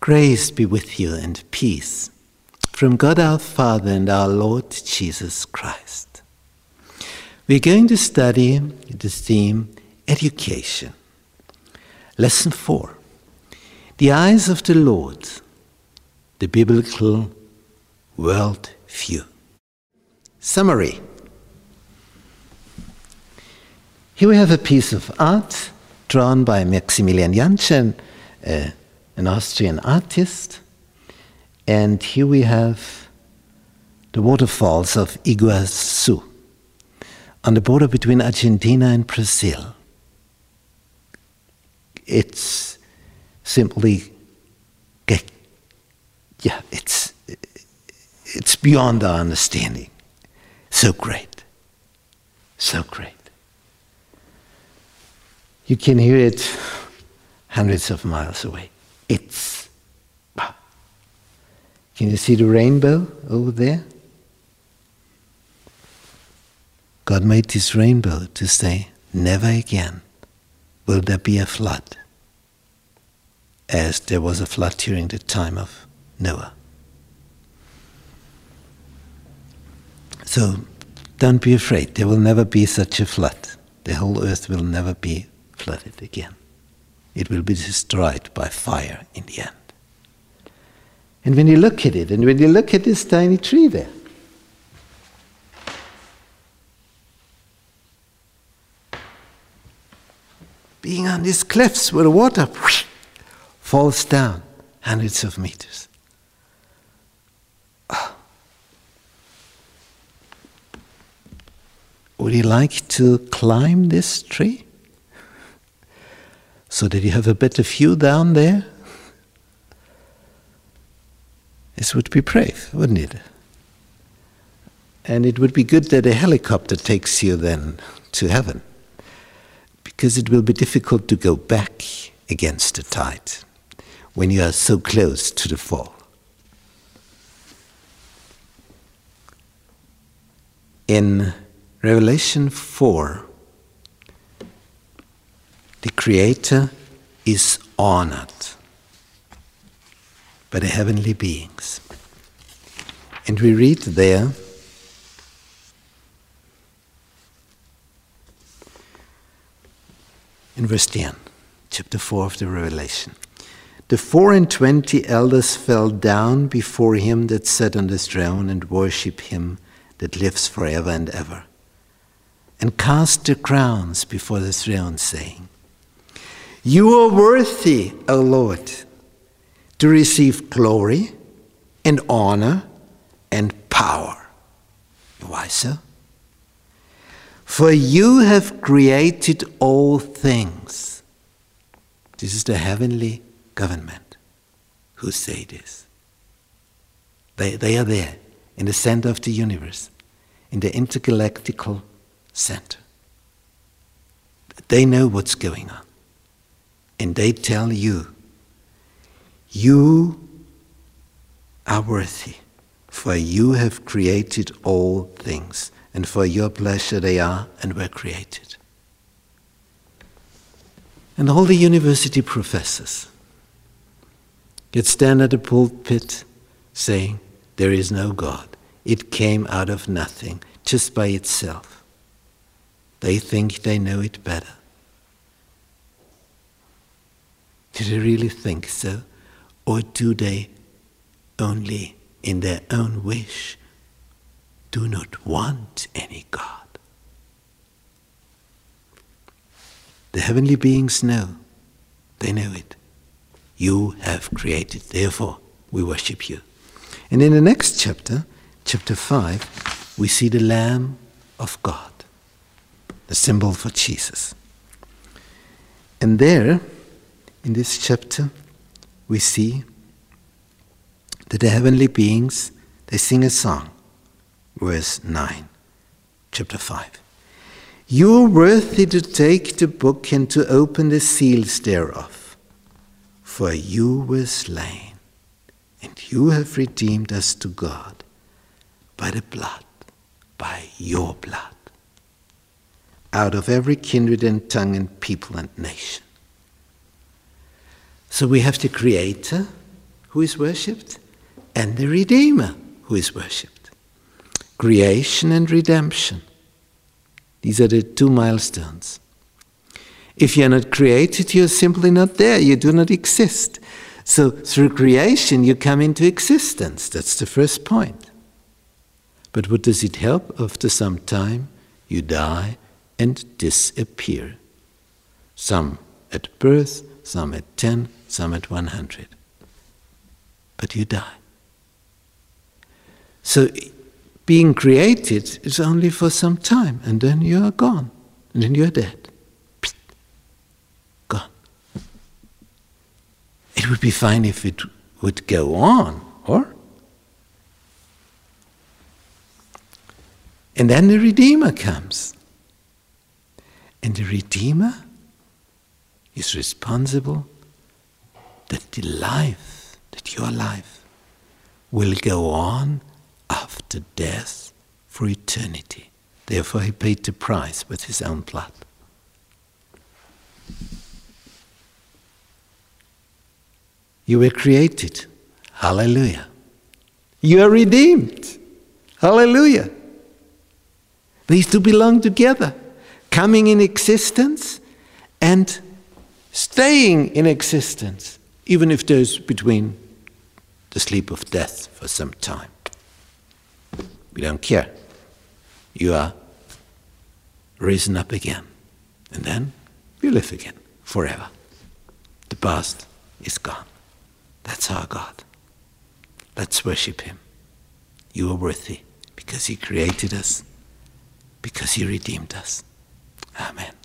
Grace be with you and peace from God our Father and our Lord Jesus Christ. We're going to study the theme education. Lesson 4. The eyes of the Lord, the biblical world view. Summary. Here we have a piece of art drawn by Maximilian Janschen, an Austrian artist. And here we have the waterfalls of Iguazu on the border between Argentina and Brazil. It's simply, it's beyond our understanding. So great. So great. You can hear it hundreds of miles away. Can you see the rainbow over there? God made this rainbow to say, never again will there be a flood, as there was a flood during the time of Noah. So don't be afraid, there will never be such a flood. The whole earth will never be flooded again. It will be destroyed by fire in the end. And when you look at it, and when you look at this tiny tree there, being on these cliffs where the water falls down hundreds of meters. Oh. Would you like to climb this tree so that you have a better view down there? This would be brave, wouldn't it? And it would be good that a helicopter takes you then to heaven, because it will be difficult to go back against the tide when you are so close to the fall. In Revelation 4, the Creator is honored by the heavenly beings. And we read there, in verse 10, chapter 4 of the Revelation. The 24 elders fell down before him that sat on the throne and worship him that lives forever and ever, and cast their crowns before the throne, saying, You are worthy, O Lord, to receive glory and honor and power. Why so? For you have created all things. This is the heavenly government who say this. They are there in the center of the universe, in the intergalactical center. They know what's going on. And they tell you, you are worthy, for you have created all things, and for your pleasure they are and were created. And all the university professors get stand at the pulpit saying, there is no God. It came out of nothing, just by itself. They think they know it better. Do they really think so? Or do they only, in their own wish, do not want any God? The heavenly beings know. They know it. You have created, therefore we worship you. And in the next chapter, chapter 5, we see the Lamb of God, the symbol for Jesus. And there, in this chapter, we see that the heavenly beings, they sing a song. Verse 9, chapter 5. You are worthy to take the book and to open the seals thereof, for you were slain, and you have redeemed us to God by the blood, by your blood, out of every kindred and tongue and people and nation. So we have the Creator who is worshipped, and the Redeemer, who is worshipped. Creation and redemption. These are the two milestones. If you are not created, you are simply not there. You do not exist. So through creation, you come into existence. That's the first point. But what does it help? After some time, you die and disappear. Some at birth, some at 10, some at 100. But you die. So being created is only for some time, and then you are gone, and then you are dead. Psst. Gone. It would be fine if it would go on, or? And then the Redeemer comes. And the Redeemer is responsible that the life, that your life, will go on after death for eternity. Therefore he paid the price with his own blood. You were created. Hallelujah. You are redeemed. Hallelujah. These two belong together, coming in existence and staying in existence, even if there's between the sleep of death for some time. We don't care. You are risen up again, and then you live again forever. The past is gone. That's our God. Let's worship him. You are worthy because he created us, because he redeemed us. Amen.